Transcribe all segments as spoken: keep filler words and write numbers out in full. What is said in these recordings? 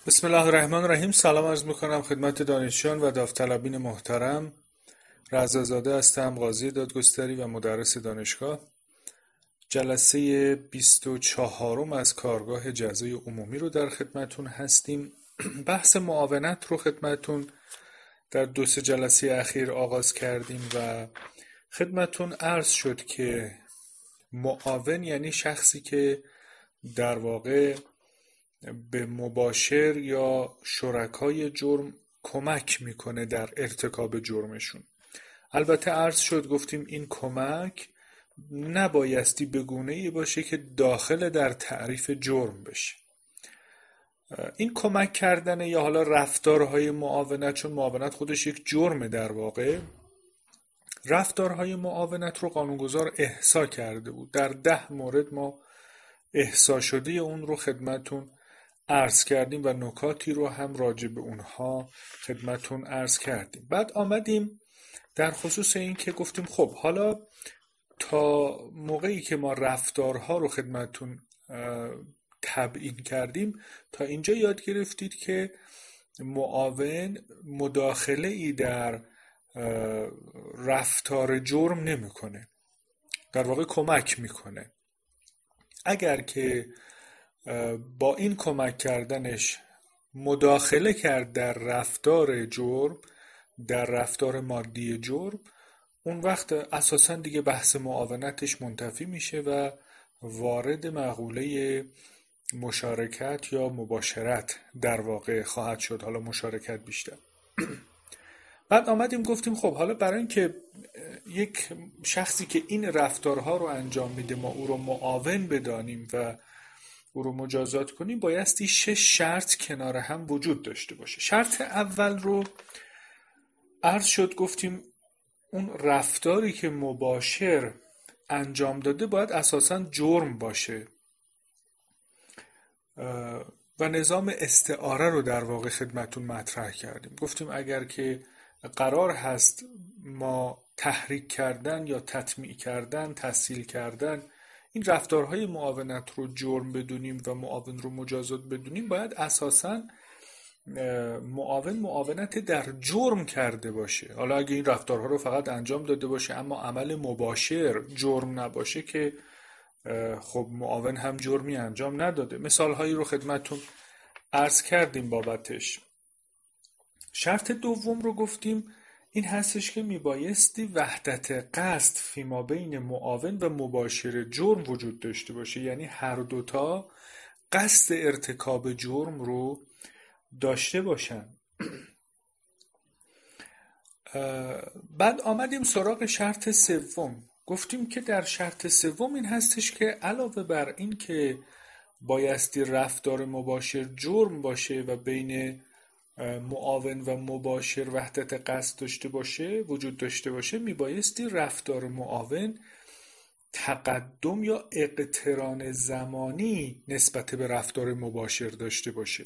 بسم الله الرحمن الرحیم. سلام عرض میکنم خدمت دانشجویان و داوطلبین محترم. رضا زاده هستم، قاضی دادگستری و مدرس دانشگاه. جلسه بیست و چهارم از کارگاه جزای عمومی رو در خدمتون هستیم. بحث معاونت رو خدمتون در دو سه جلسه اخیر آغاز کردیم و خدمتون عرض شد که معاون یعنی شخصی که در واقع به مباشر یا شرکای جرم کمک میکنه در ارتکاب جرمشون. البته عرض شد گفتیم این کمک نبایستی به گونه‌ای باشه که داخل در تعریف جرم بشه. این کمک کردن یا حالا رفتارهای معاونت، چون معاونت خودش یک جرمه در واقع، رفتارهای معاونت رو قانونگذار احصا کرده بود. در ده مورد ما احصا شده اون رو خدمتون عرض کردیم و نکاتی رو هم راجع به اونها خدمتون عرض کردیم. بعد آمدیم در خصوص این که گفتیم خب حالا تا موقعی که ما رفتارها رو خدمتون تبیین کردیم تا اینجا یاد گرفتید که معاون مداخله ای در رفتار جرم نمیکنه، در واقع کمک میکنه. اگر که با این کمک کردنش مداخله کرد در رفتار جرم، در رفتار مادی جرم، اون وقت اساساً دیگه بحث معاونتش منتفی میشه و وارد مقوله مشارکت یا مباشرت در واقع خواهد شد. حالا مشارکت بیشتر. بعد آمدیم گفتیم خب حالا برای اینکه یک شخصی که این رفتارها رو انجام میده ما او رو معاون بدانیم و او رو مجازات کنیم، بایستی شش شرط کنار هم وجود داشته باشه. شرط اول رو عرض شد گفتیم اون رفتاری که مباشر انجام داده باید اساساً جرم باشه و نظام استعاره رو در واقع خدمتون مطرح کردیم. گفتیم اگر که قرار هست ما تحریک کردن یا تطمیع کردن، تسهیل کردن این رفتارهای معاونت رو جرم بدونیم و معاون رو مجازات بدونیم، باید اساساً معاون معاونت در جرم کرده باشه. حالا اگه این رفتارها رو فقط انجام داده باشه اما عمل مباشر جرم نباشه که خب معاون هم جرمی انجام نداده. مثالهایی رو خدمتون عرض کردیم بابتش. شرط دوم رو گفتیم این هستش که میبایستی وحدت قصد فیما بین معاون و مباشر جرم وجود داشته باشه، یعنی هر دوتا قصد ارتکاب جرم رو داشته باشن. بعد آمدیم سراغ شرط سوم. گفتیم که در شرط سوم این هستش که علاوه بر این که بایستی رفتار مباشر جرم باشه و بین معاون و مباشر وحدت قصد داشته باشه، وجود داشته باشه، میبایستی رفتار معاون تقدم یا اقتران زمانی نسبت به رفتار مباشر داشته باشه.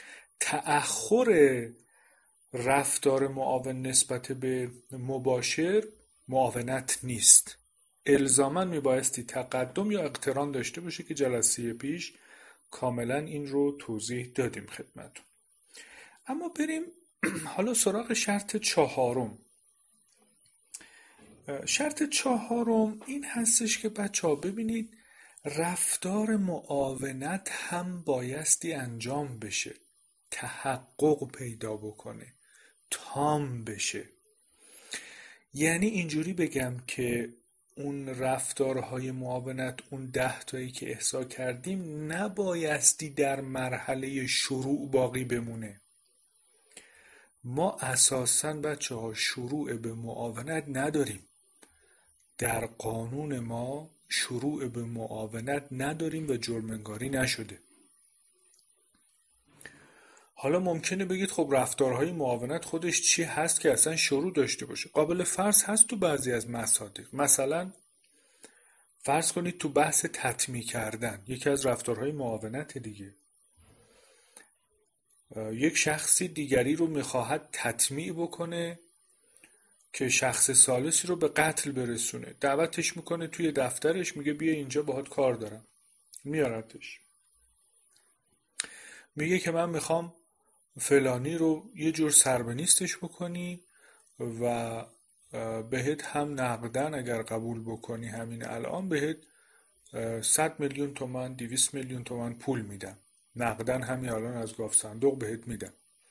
تأخر رفتار معاون نسبت به مباشر معاونت نیست. الزاماً میبایستی تقدم یا اقتران داشته باشه که جلسه پیش کاملا این رو توضیح دادیم خدمتون. اما بریم حالا سراغ شرط چهارم. شرط چهارم این هستش که بچه ها ببینید رفتار معاونت هم بایستی انجام بشه، تحقق پیدا بکنه، تام بشه. یعنی اینجوری بگم که اون رفتارهای معاونت، اون ده تایی که احصا کردیم، نبایستی در مرحله شروع باقی بمونه. ما اساساً بچه ها شروع به معاونت نداریم. در قانون ما شروع به معاونت نداریم و جرم‌انگاری نشده. حالا ممکنه بگید خب رفتارهای معاونت خودش چی هست که اصلا شروع داشته باشه؟ قابل فرض هست تو بعضی از مصادیق. مثلا فرض کنید تو بحث تطمیع کردن، یکی از رفتارهای معاونت دیگه. یک شخصی دیگری رو میخواهد تطمیع بکنه که شخص ثالثی رو به قتل برسونه. دعوتش میکنه توی دفترش، میگه بیا اینجا باهات کار دارم. میارتش. میگه که من میخوام فلانی رو یه جور سربنیستش بکنی و بهت هم نقدن اگر قبول بکنی همین الان بهت صد میلیون تومن دویست میلیون تومن پول میدم، نقدن همین الان از گاف صندوق بهت میدم.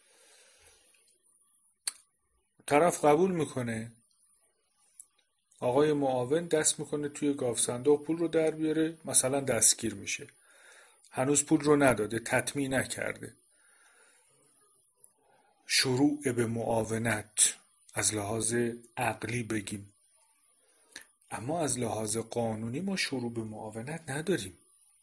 طرف قبول میکنه، آقای معاون دست میکنه توی گاف صندوق پول رو در بیاره، مثلا دستگیر میشه، هنوز پول رو نداده، تطمیع نکرده. شروع به معاونت از لحاظ عقلی بگیم، اما از لحاظ قانونی ما شروع به معاونت نداریم،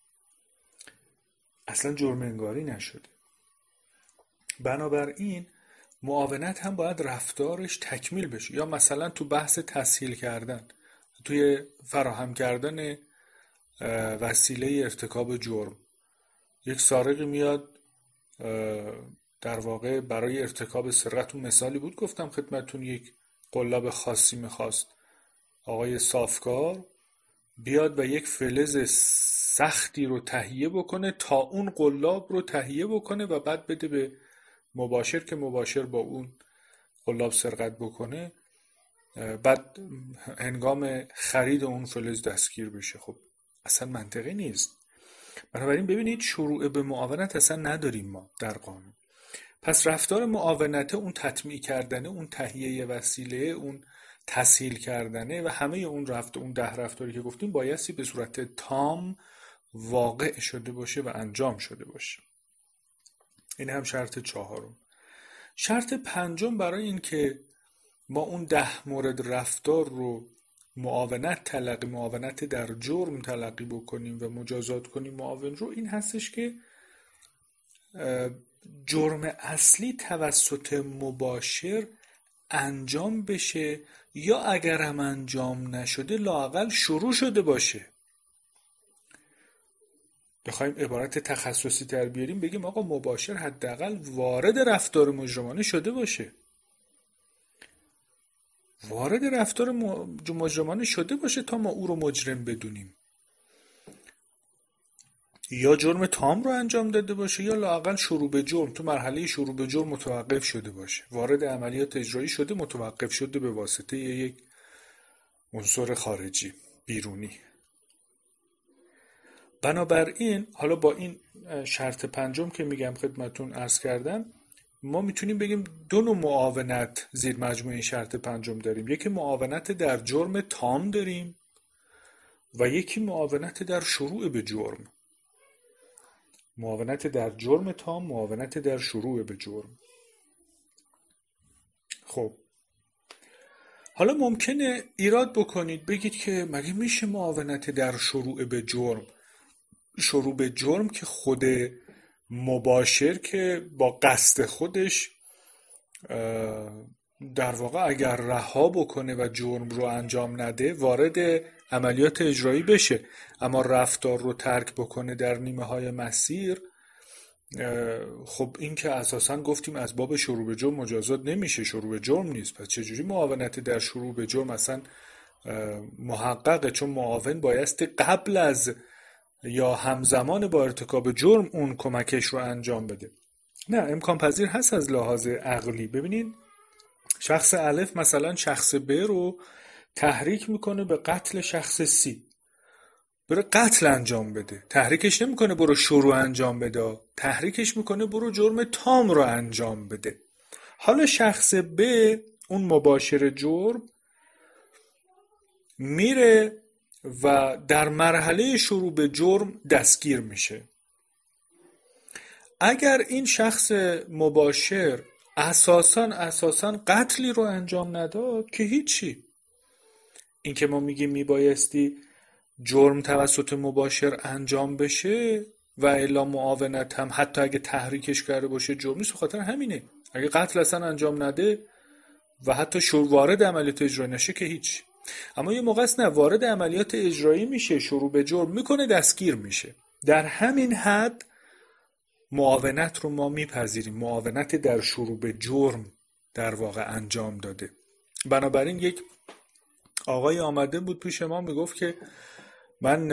اصلا جرم انگاری نشده. بنابراین معاونت هم باید رفتارش تکمیل بشه. یا مثلا تو بحث تسهیل کردن، توی فراهم کردن وسیله ارتکاب جرم، یک سارقی میاد در واقع برای ارتکاب سرقت، اون مثالی بود گفتم خدمتون، یک قلاب خاصی میخواست آقای صافکار بیاد و یک فلز سختی رو تهیه بکنه تا اون قلاب رو تهیه بکنه و بعد بده به مباشر که مباشر با اون قلاب سرقت بکنه، بعد هنگام خرید اون فلز دستگیر بشه. خب اصلا منطقی نیست. بنابراین ببینید شروع به معاونت اصلا نداریم ما در قانون. پس رفتار معاونته اون تطمیع کردنه، اون تهیه وسیله، اون تسهیل کردنه و همه اون رفت اون ده رفتاری که گفتیم بایستی به صورت تام واقع شده باشه و انجام شده باشه. این هم شرط چهارم. شرط پنجم برای این که ما اون ده مورد رفتار رو معاونت تلقی معاونت در جرم تلقی بکنیم و مجازات کنیم معاون رو، این هستش که جرم اصلی توسط مباشر انجام بشه، یا اگر هم انجام نشده لااقل شروع شده باشه. بخوایم عبارت تخصصی تر بیاریم بگیم آقا مباشر حداقل وارد رفتار مجرمانه شده باشه، وارد رفتار مجرمانه شده باشه تا ما او رو مجرم بدونیم، یا جرم تام رو انجام داده باشه یا لااقل شروع به جرم، تو مرحله شروع به جرم متوقف شده باشه، وارد عملیات اجرایی شده، متوقف شده به واسطه یک عنصر خارجی بیرونی. بنابراین حالا با این شرط پنجم که میگم خدمتون عرض کردم، ما میتونیم بگیم دو نوع معاونت زیر مجموعه شرط پنجم داریم. یکی معاونت در جرم تام داریم و یکی معاونت در شروع به جرم. معاونت در جرم تام، معاونت در شروع به جرم. خب حالا ممکنه ایراد بکنید بگید که مگه میشه معاونت در شروع به جرم؟ شروع به جرم که خود مباشر که با قصد خودش در واقع اگر رها بکنه و جرم رو انجام نده وارد عملیات اجرایی بشه، اما رفتار رو ترک بکنه در نیمه های مسیر، خب این که اساساً گفتیم از باب شروع به جرم مجازات نمیشه، شروع به جرم نیست. پس چجوری معاونت در شروع به جرم اصلا محققه؟ چون معاون بایستی قبل از یا همزمان با ارتکاب جرم اون کمکش رو انجام بده. نه، امکان پذیر هست از لحاظ عقلی. ببینید شخص الف مثلا شخص ب رو تحریک میکنه به قتل شخص سی، بره قتل انجام بده، تحریکش نمیکنه برو شروع انجام بده، تحریکش میکنه برو جرم تام رو انجام بده. حالا شخص ب اون مباشر جرم میره و در مرحله شروع به جرم دستگیر میشه. اگر این شخص مباشر اساساً اساساً قتلی رو انجام نداد که هیچی. این که ما میگیم میبایستی جرم توسط مباشر انجام بشه و الا معاونت هم حتی اگه تحریکش کرده باشه جرم نیست، خاطر همینه. اگه قتل اصلا انجام نده و حتی شروع وارد عملیات اجرایی نشه که هیچ. اما یه موقع است نه، وارد عملیات اجرایی میشه، شروع به جرم میکنه، دستگیر میشه. در همین حد معاونت رو ما میپذیریم، معاونت در شروع به جرم در واقع انجام داده. بنابراین یک آقای آمده بود پیش ما میگفت که من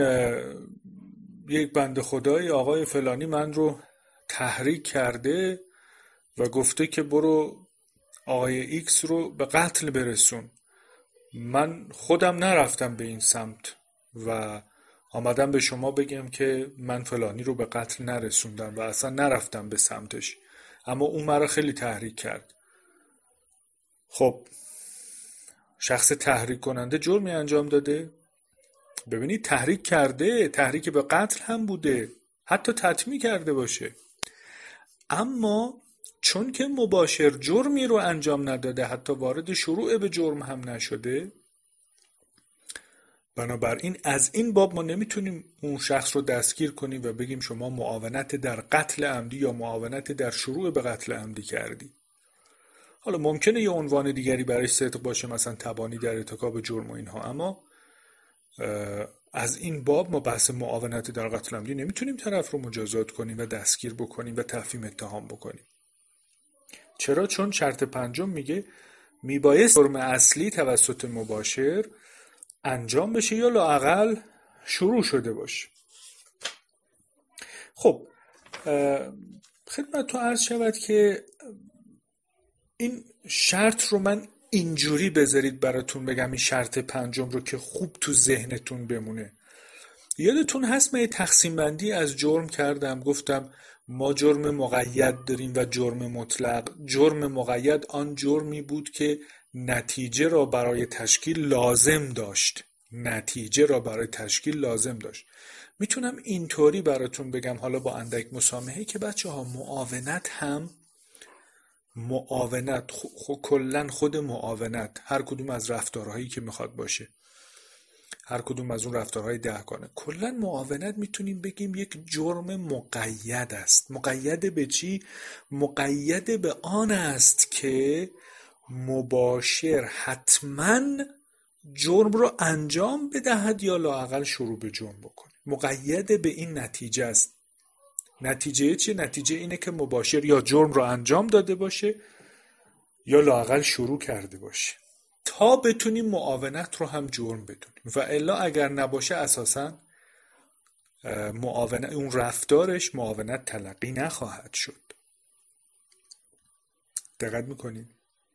یک بنده خدای آقای فلانی من رو تحریک کرده و گفته که برو آقای ایکس رو به قتل برسون. من خودم نرفتم به این سمت و آمدم به شما بگم که من فلانی رو به قتل نرسوندم و اصلا نرفتم به سمتش، اما اون مرا خیلی تحریک کرد. خب شخص تحریک کننده جرمی انجام داده؟ ببینید تحریک کرده، تحریک به قتل هم بوده، حتی تطمیع کرده باشه، اما چون که مباشر جرمی رو انجام نداده، حتی وارد شروع به جرم هم نشده، بنابراین از این باب ما نمیتونیم اون شخص رو دستگیر کنیم و بگیم شما معاونت در قتل عمدی یا معاونت در شروع به قتل عمدی کردی. حالا ممکنه یه عنوان دیگری برای صدق باشه، مثلا تبانی در ارتکاب جرم و اینها، اما از این باب ما بحث معاونت در قتل عمدی نمیتونیم طرف رو مجازات کنیم و دستگیر بکنیم و تفهیم اتهام بکنیم. چرا؟ چون شرط پنجم میگه میبایست جرم اصلی توسط مباشر انجام بشه یا لااقل شروع شده باشه. خب خدمتتون عرض شود که این شرط رو من اینجوری بذارید براتون بگم، این شرط پنجم رو که خوب تو ذهنتون بمونه. یادتون هست من یه تقسیم بندی از جرم کردم، گفتم ما جرم مقید داریم و جرم مطلق. جرم مقید آن جرمی بود که نتیجه را برای تشکیل لازم داشت نتیجه را برای تشکیل لازم داشت میتونم اینطوری براتون بگم، حالا با اندک مسامحه، که بچه ها معاونت هم معاونت خ... کلن خود معاونت، هر کدوم از رفتارهایی که میخواد باشه، هر کدوم از اون رفتارهای دهگانه، کلن معاونت میتونیم بگیم یک جرم مقید است. مقید به چی؟ مقید به آن است که مباشر حتما جرم رو انجام بدهد یا لااقل شروع به جرم بکنه. مقید به این نتیجه است. نتیجه چی؟ نتیجه اینه که مباشر یا جرم رو انجام داده باشه یا لااقل شروع کرده باشه، تا بتونیم معاونت رو هم جرم بدونیم. و الا اگر نباشه اساساً معاونت، اون رفتارش معاونت تلقی نخواهد شد. دقت میکنید؟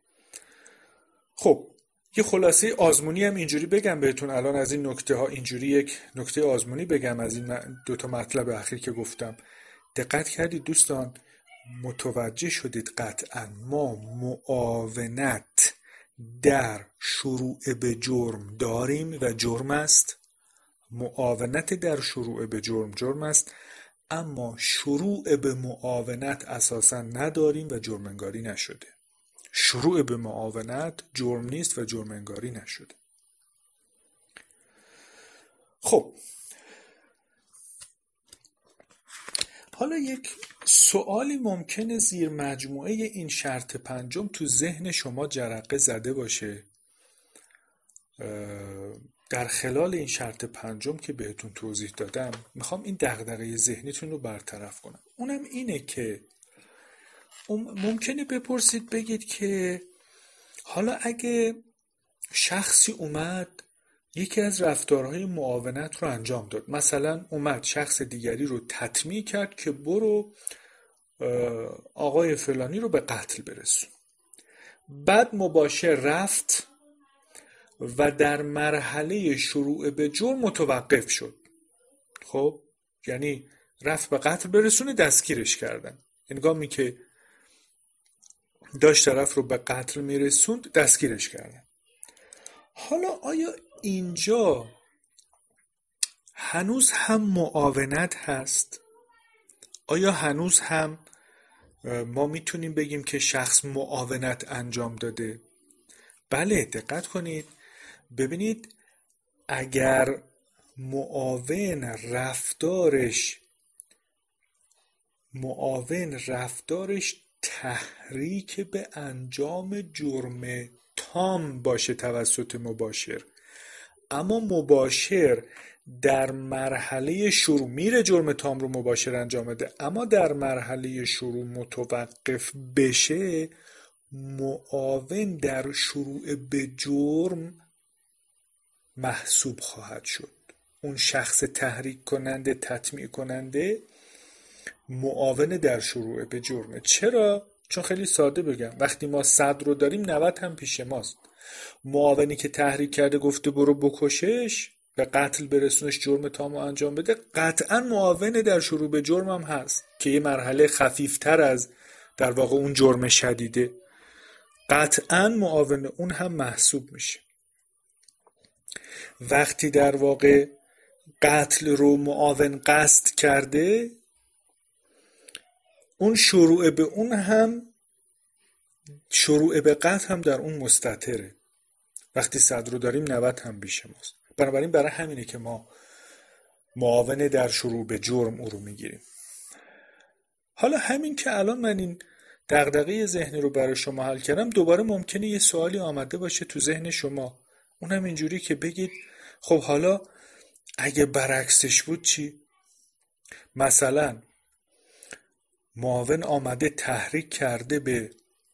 خب یه خلاصه آزمونی هم اینجوری بگم بهتون الان از این نکته ها، اینجوری یک نکته آزمونی بگم از این دو تا مطلب اخیر که گفتم. دقت کردید دوستان؟ متوجه شدید قطعا ما معاونت در شروع به جرم داریم و جرم است. معاونت در شروع به جرم جرم است، اما شروع به معاونت اساسا نداریم و جرم انگاری نشده. شروع به معاونت جرم نیست و جرم انگاری نشده. خب حالا یک سوالی ممکنه زیر مجموعه این شرط پنجم تو ذهن شما جرقه زده باشه در خلال این شرط پنجم که بهتون توضیح دادم. میخوام این دغدغه ذهنیتون رو برطرف کنم. اونم اینه که ممکنه بپرسید بگید که حالا اگه شخصی اومد یکی از رفتارهای معاونت رو انجام داد، مثلا اومد شخص دیگری رو تطمیع کرد که برو آقای فلانی رو به قتل برسون، بعد مباشر رفت و در مرحله شروع به جرم متوقف شد. خب یعنی رفت به قتل برسونه، دستگیرش کردن. هنگامی که داشت طرف رو به قتل میرسوند دستگیرش کردن. حالا آیا اینجا هنوز هم معاونت هست؟ آیا هنوز هم ما میتونیم بگیم که شخص معاونت انجام داده؟ بله، دقت کنید ببینید، اگر معاون رفتارش معاون رفتارش تحریک به انجام جرم تام باشه توسط مباشر، اما مباشر در مرحله شروع میره جرم تام رو مباشر انجام بده، اما در مرحله شروع متوقف بشه، معاون در شروع به جرم محسوب خواهد شد. اون شخص تحریک کننده، تطمیع کننده، معاون در شروع به جرمه. چرا؟ چون خیلی ساده بگم، وقتی ما صد رو داریم نود هم پیش ماست. معاونی که تحریک کرده گفته برو بکشش، به قتل برسونش، جرم تامو انجام بده، قطعا معاون در شروع به جرم هم هست که یه مرحله خفیفتر از در واقع اون جرم شدیده، قطعا معاون اون هم محسوب میشه. وقتی در واقع قتل رو معاون قصد کرده، اون شروع به اون هم شروع به قتل هم در اون مستتره. وقتی صد رو داریم نود هم بیش ماست. بنابراین برای همینه که ما معاون در شروع به جرم او رو میگیریم. حالا همین که الان من این دغدغه ذهنی رو برای شما حل کردم، دوباره ممکنه یه سوالی آمده باشه تو ذهن شما، اونم اینجوری که بگید خب حالا اگه برعکسش بود چی؟ مثلا معاون آمده تحریک کرده به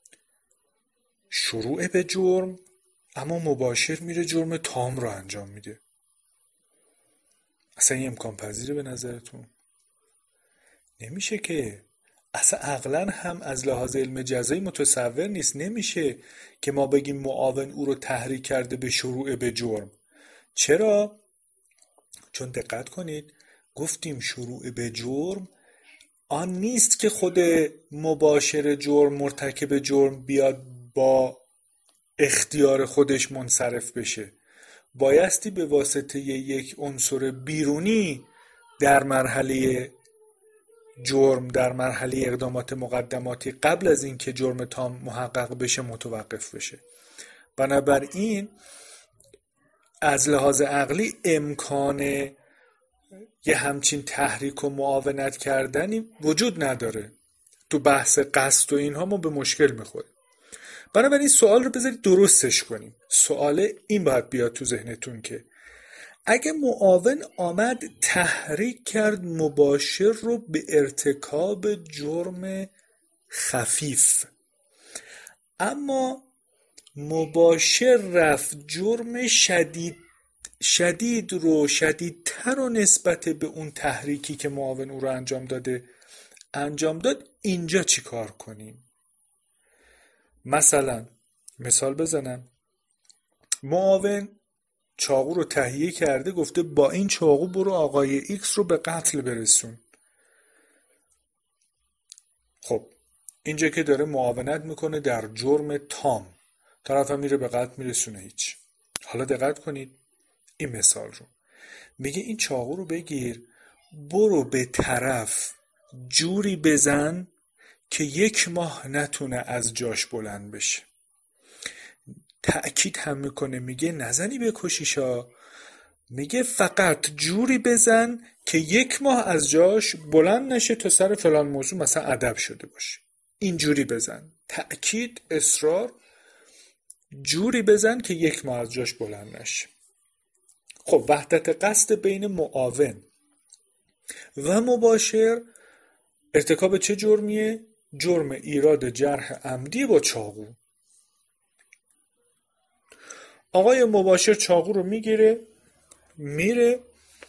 شروع به جرم، اما مباشر میره جرم تام رو انجام میده. اصلا این امکان پذیره به نظرتون؟ نمیشه که. اصلا عقلا هم از لحاظ علم جزایی متصور نیست. نمیشه که ما بگیم معاون او رو تحریک کرده به شروع به جرم. چرا؟ چون دقت کنید گفتیم شروع به جرم آن نیست که خود مباشر جرم، مرتکب جرم بیاد با اختیار خودش منصرف بشه. بایستی به واسطه یک عنصر بیرونی در مرحله جرم، در مرحله اقدامات مقدماتی قبل از اینکه جرم تام محقق بشه متوقف بشه. بنابراین از لحاظ عقلی امکان یه همچین تحریک و معاونت کردنی وجود نداره. تو بحث قصد و اینها ما به مشکل میخوریم. بنابراین سوال رو بذارید درستش کنیم. سوال این باید بیاد تو ذهنتون که اگه معاون آمد تحریک کرد مباشر رو به ارتکاب جرم خفیف، اما مباشر رفت جرم شدید شدید رو شدیدتر و نسبت به اون تحریکی که معاون او رو انجام داده انجام داد، اینجا چی کار کنیم؟ مثلا مثال بزنم، معاون چاقو رو تهیه کرده، گفته با این چاقو برو آقای ایکس رو به قتل برسون. خب اینجا که داره معاونت میکنه در جرم تام، طرف هم میره به قتل میرسونه. هیچ. حالا دقت کنید این مثال رو، میگه این چاقو رو بگیر برو به طرف جوری بزن که یک ماه نتونه از جاش بلند بشه. تأکید هم میکنه، میگه نزنی بکشیشا، میگه فقط جوری بزن که یک ماه از جاش بلند نشه تا سر فلان موضوع مثلا ادب شده باشه. اینجوری بزن، تأکید، اصرار، جوری بزن که یک ماه از جاش بلند نشه. خب وحدت قصد بین معاون و مباشر ارتکاب چه جرمیه؟ جرم ایراد جرح عمدی با چاقو. آقای مباشر چاقو رو میگیره، میره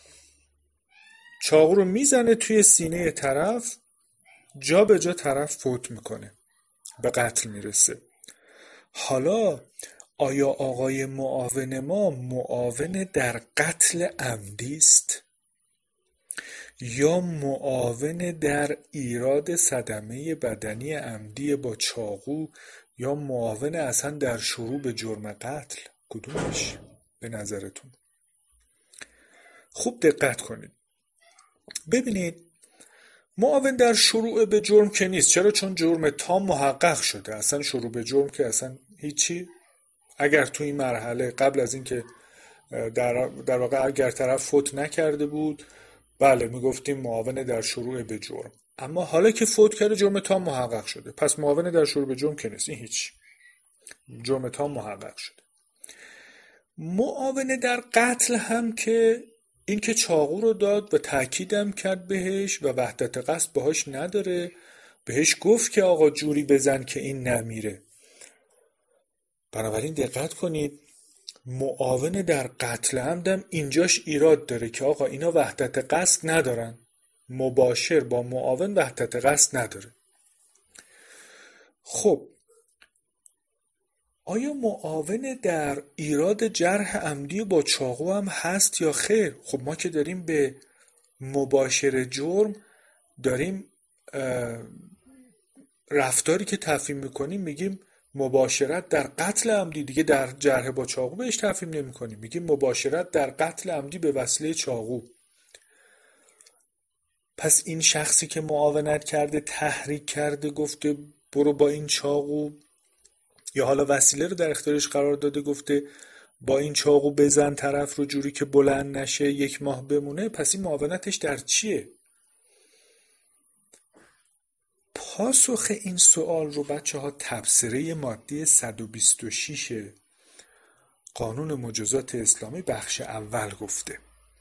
چاقو رو میزنه توی سینه طرف، جا به جا طرف فوت میکنه، به قتل میرسه. حالا آیا آقای معاون ما معاون در قتل عمدی است یا معاون در ایراد صدمه بدنی عمدی با چاقو یا معاون اصلا در شروع به جرم قتل؟ کدومش به نظرتون؟ خوب دقت کنید. ببینید معاون در شروع به جرم که نیست. چرا؟ چون جرم تام محقق شده. اصلا شروع به جرم که اصلا هیچی. اگر تو این مرحله قبل از این که در, در واقع اگر طرف فوت نکرده بود، بله میگفتیم معاون در شروع به جرم. اما حالا که فوت کرده جرم تام محقق شده، پس معاون در شروع به جرم که نیست. این هیچ. جرم تام محقق شده. معاون در قتل هم که این که چاقو رو داد و تأکیدم کرد بهش و وحدت قصد باهاش نداره، بهش گفت که آقا جوری بزن که این نمیره. بنابراین دقت کنید معاون در قتل عمدم اینجاش ایراد داره که آقا اینا وحدت قصد ندارن. مباشر با معاون وحدت قصد نداره. خب آیا معاون در ایراد جرح عمدی با چاقو هم هست یا خیر؟ خب ما که داریم به مباشر جرم داریم رفتاری که تفهیم میکنیم میگیم مباشرت در قتل عمدی، دیگه در جرح با چاقو بهش تفهیم نمی کنیم، میگیم مباشرت در قتل عمدی به وسیله چاقو. پس این شخصی که معاونت کرده، تحریک کرده، گفته برو با این چاقو، یا حالا وسیله رو در اختیارش قرار داده گفته با این چاقو بزن طرف رو جوری که بلند نشه یک ماه بمونه، پس این معاونتش در چیه؟ پاسخ این سوال رو بچه ها تبصره ماده صد و بیست و شش قانون مجازات اسلامی بخش اول گفته.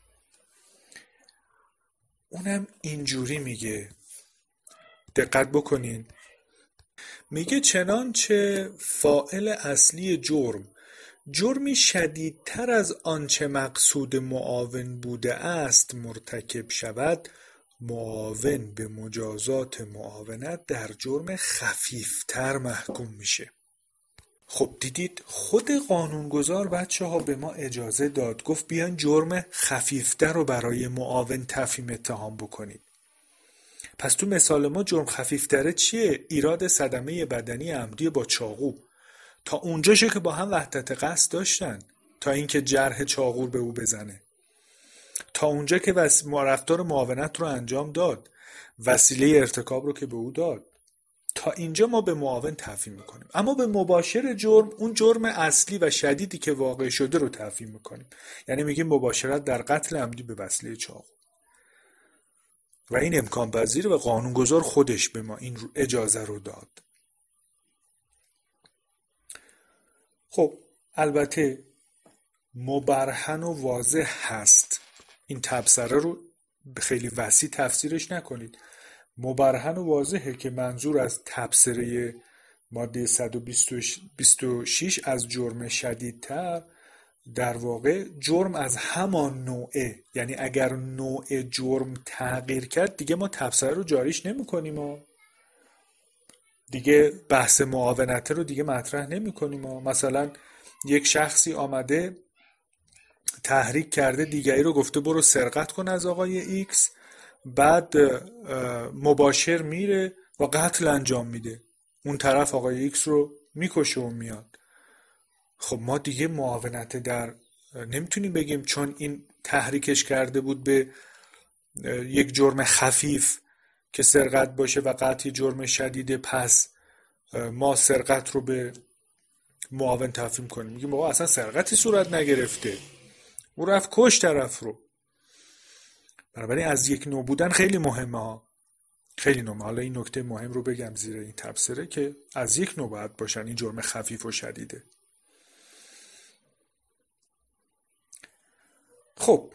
اونم اینجوری میگه، دقت بکنین، میگه چنانچه فاعل اصلی جرم جرمی شدیدتر از آنچه مقصود معاون بوده است مرتکب شود، معاون به مجازات معاونت در جرم خفیفتر محکوم میشه. خب دیدید خود قانونگذار بچه ها به ما اجازه داد، گفت بیان جرم خفیفتر رو برای معاون تفهیم اتهام بکنید. پس تو مثال ما جرم خفیفتره چیه؟ ایراد صدمه بدنی عمدی با چاقو. تا اونجاشه که با هم وحدت قصد داشتن، تا اینکه جرح چاقو به او بزنه، تا اونجا که وس... رفتار معاونت رو انجام داد، وسیله ارتکاب رو که به او داد، تا اینجا ما به معاون تفهیم میکنیم. اما به مباشر جرم، اون جرم اصلی و شدیدی که واقع شده رو تفهیم میکنیم. یعنی میگیم مباشرت در قتل عمدی به وسیله چاقو. و این امکان پذیره و قانونگذار خودش به ما این اجازه رو داد. خب البته مبرهن و واضح هست، این تبصره رو خیلی وسیع تفسیرش نکنید. مبرهن و واضحه که منظور از تبصره ماده صد و بیست و شش از جرم شدیدتر در واقع جرم از همان نوعه، یعنی اگر نوع جرم تغییر کرد دیگه ما تبصره رو جاریش نمی کنیم و دیگه بحث معاونته رو دیگه مطرح نمی کنیم و مثلا یک شخصی آمده تحریک کرده دیگری رو گفته برو سرقت کن از آقای ایکس، بعد مباشر میره و قتل انجام میده، اون طرف آقای ایکس رو میکشه و میاد. خب ما دیگه معاونت در نمیتونیم بگیم چون این تحریکش کرده بود به یک جرم خفیف که سرقت باشه و قطعی جرم شدیده، پس ما سرقت رو به معاون تفهیم کنیم. میگیم بابا اصلا سرقتی صورت نگرفته، او رفت کش طرف رو. بنابراین از یک نوع بودن خیلی مهمه ها، خیلی نوع. حالا این نکته مهم رو بگم زیر این تبصره که از یک نوع باید باشن، این جرم خفیف و شدیده. خب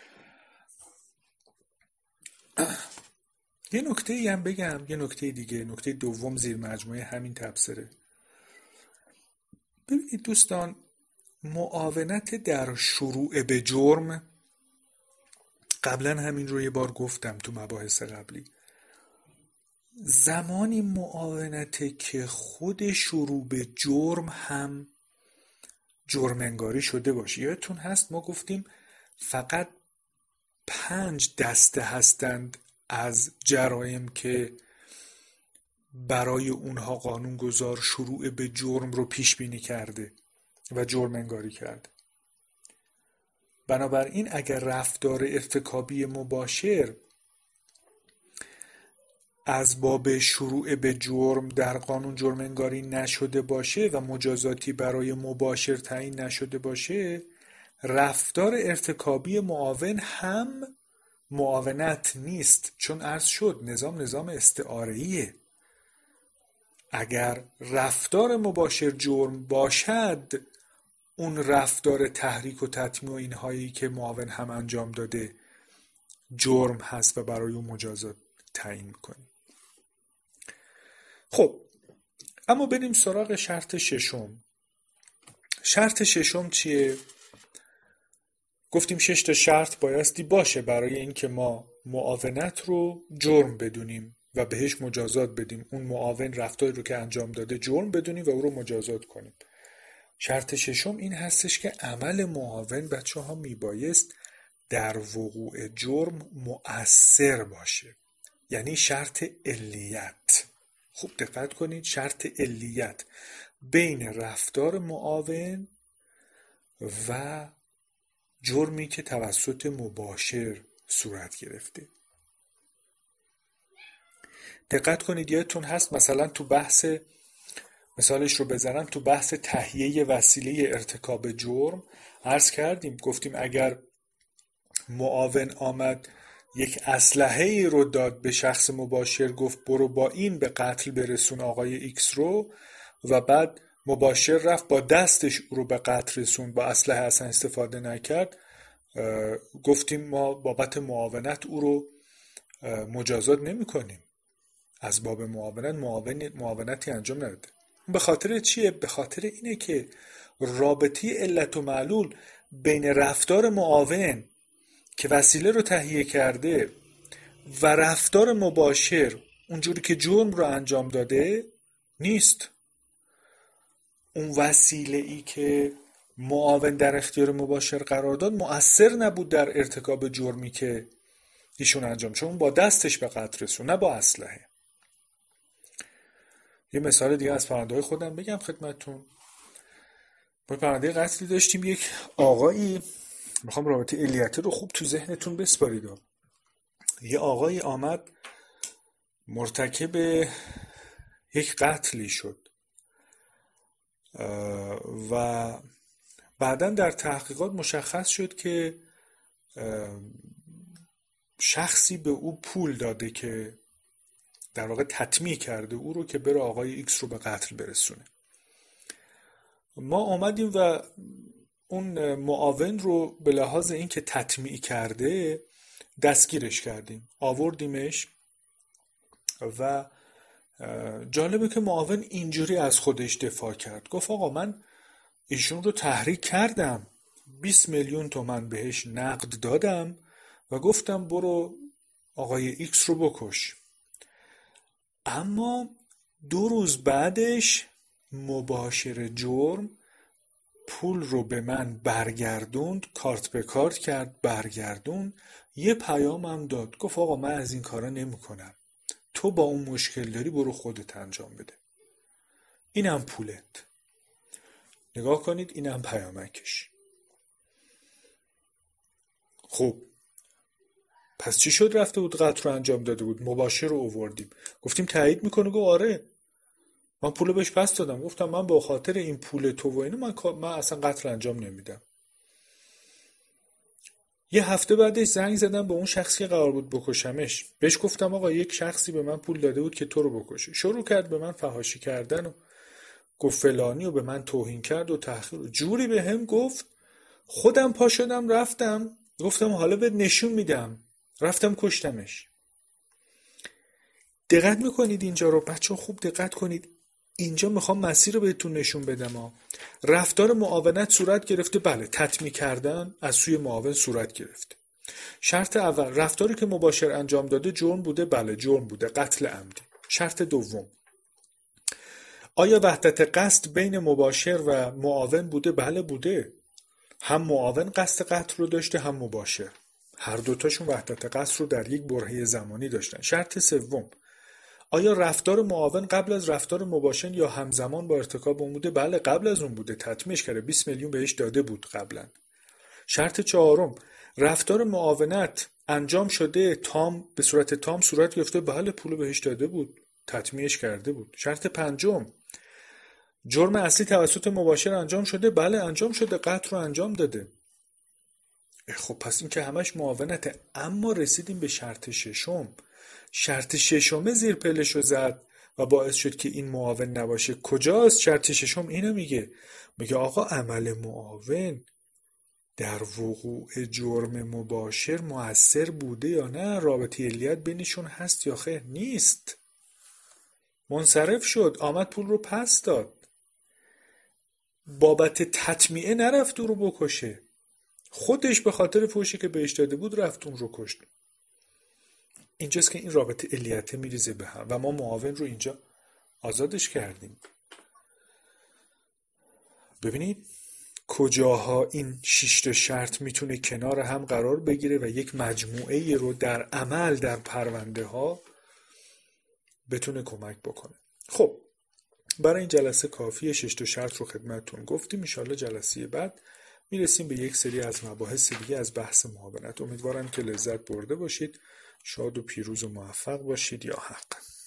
یه نکته ای هم بگم، یه نکته دیگه، نکته دوم زیر مجموعه همین تبصره. ببینید دوستان، معاونت در شروع به جرم، قبلا همین رو یه بار گفتم تو مباحث قبلی، زمانی معاونته که خود شروع به جرم هم جرم انگاری شده باشه. یادتون هست ما گفتیم فقط پنج دسته هستند از جرایم که برای اونها قانونگذار شروع به جرم رو پیش بینی کرده و جرم انگاری کرده. بنابراین اگر رفتار ارتکابی مباشر از باب شروع به جرم در قانون جرم انگاری نشده باشه و مجازاتی برای مباشر تعیین نشده باشه، رفتار ارتکابی معاون هم معاونت نیست، چون عرض شد نظام نظام استعاره‌ایه. اگر رفتار مباشر جرم باشد، اون رفتار تحریک و تطمیع و اینهایی که معاون هم انجام داده جرم هست و برای اون مجازات تعیین میکنیم. خب اما بریم سراغ شرط ششم. شرط ششم چیه؟ گفتیم شش تا شرط بایستی باشه برای اینکه ما معاونت رو جرم بدونیم و بهش مجازات بدیم، اون معاون رفتاری رو که انجام داده جرم بدونیم و او رو مجازات کنیم. شرط ششم این هستش که عمل معاون بچه ها میبایست در وقوع جرم مؤثر باشه، یعنی شرط علیت. خوب دقت کنید، شرط علیت بین رفتار معاون و جرمی که توسط مباشر صورت گرفته. دقت کنید، یادتون هست مثلا تو بحث، مثالش رو بزنم، تو بحث تهیه وسیله ارتکاب جرم عرض کردیم، گفتیم اگر معاون آمد یک اسلحه رو داد به شخص مباشر، گفت برو با این به قتل برسون آقای ایکس رو، و بعد مباشر رفت با دستش او رو به قتل رسون، با اسلحه اصلا استفاده نکرد، گفتیم ما بابت معاونت او رو مجازات نمی کنیم، از باب معاونت معاون معاونتی انجام نداده. به خاطر چیه؟ به خاطر اینه که رابطه علت و معلول بین رفتار معاون که وسیله رو تهیه کرده و رفتار مباشر اونجوری که جرم رو انجام داده نیست. اون وسیله ای که معاون در اختیار مباشر قرار داد مؤثر نبود در ارتکاب جرمی که ایشون انجام، چون با دستش به قتل رسون، نه با اسلحه. یه مثال دیگه از پرونده‌های خودم بگم خدمتتون. با پرونده قتلی داشتیم، یک آقایی، میخوام رابطه علیتی رو خوب تو ذهنتون بسپارید. یه آقایی آمد مرتکب یک قتلی شد و بعداً در تحقیقات مشخص شد که شخصی به او پول داده که در واقع تطمیع کرده او رو که بره آقای ایکس رو به قتل برسونه. ما آمدیم و اون معاون رو به لحاظ این که تطمیع کرده دستگیرش کردیم، آوردیمش و جالبه که معاون اینجوری از خودش دفاع کرد، گفت آقا من ایشون رو تحریک کردم، بیست میلیون تومان بهش نقد دادم و گفتم برو آقای ایکس رو بکش، اما دو روز بعدش مباشر جرم پول رو به من برگردوند، کارت به کارت کرد، برگردوند، یه پیامم داد، گفت آقا من از این کارا نمی کنم، تو با اون مشکل داری برو خودت انجام بده، اینم پولت. نگاه کنید، اینم پیامکش. خب پس چی شد؟ رفته بود قتل رو انجام داده بود، مباشر رو آوردیم، گفتیم تایید میکنه، گفت آره من پول بهش پس دادم، گفتم من به خاطر این پول تو و اینو من, من اصلا قتل انجام نمیدم. یه هفته بعدش زنگ زدم به اون شخصی که قرار بود بکشمش، بهش گفتم آقا یک شخصی به من پول داده بود که تو رو بکشه. شروع کرد به من فحاشی کردن و گفت فلانی و به من توهین کرد و تحقیر و جوری به هم گفت. خودم پا شدم رفتم گفتم حالا بهت نشون میدم، رفتم کشتمش. دقت میکنید اینجا رو بچه، خوب دقت کنید، اینجا میخوام مسیر رو بهتون نشون بدم ها. رفتار معاونت صورت گرفته، بله تطمیع کردن از سوی معاون صورت گرفته. شرط اول، رفتاری که مباشر انجام داده جرم بوده، بله جرم بوده، قتل عمدی. شرط دوم، آیا وحدت قصد بین مباشر و معاون بوده؟ بله بوده، هم معاون قصد قتل رو داشته هم مباشر، هر دوتاشون وحدت قصد رو در یک برهه زمانی داشتن. شرط سوم، آیا رفتار معاون قبل از رفتار مباشر یا همزمان با ارتکاب اون بوده؟ بله قبل از اون بوده، تطمیعش کرده، بیست میلیون بهش داده بود قبلا. شرط چهارم، رفتار معاونت انجام شده تام، به صورت تام صورت گرفته، بله پول بهش داده بود، تطمیعش کرده بود. شرط پنجم، جرم اصلی توسط مباشر انجام شده، بله انجام شده، قتل رو انجام داده. خب پس این که همش معاونته. اما رسیدیم به شرط ششم. شرط ششم زیر پلشو زد و باعث شد که این معاون نباشه. کجاست شرط ششم؟ اینو میگه، میگه آقا عمل معاون در وقوع جرم مباشر مؤثر بوده یا نه، رابطه علیت بینشون هست یا خیر؟ نیست. منصرف شد، آمد پول رو پس داد، بابت تطمیعه نرفت اون رو بکشه، خودش به خاطر فوشی که بهش داده بود رفت اون رو کشت. اینجاست که این رابطه علیته میریزه به هم و ما معاون رو اینجا آزادش کردیم. ببینید کجاها این شش تا شرط میتونه کنار هم قرار بگیره و یک مجموعه رو در عمل در پرونده ها بتونه کمک بکنه. خب برای این جلسه کافیه، شش تا شرط رو خدمتتون گفتیم. ان شاءالله جلسه بعد میرسیم به یک سری از مباحث دیگه از بحث معاونت. امیدوارم که لذت برده باشید. شاد و پیروز و موفق باشید. یا حق.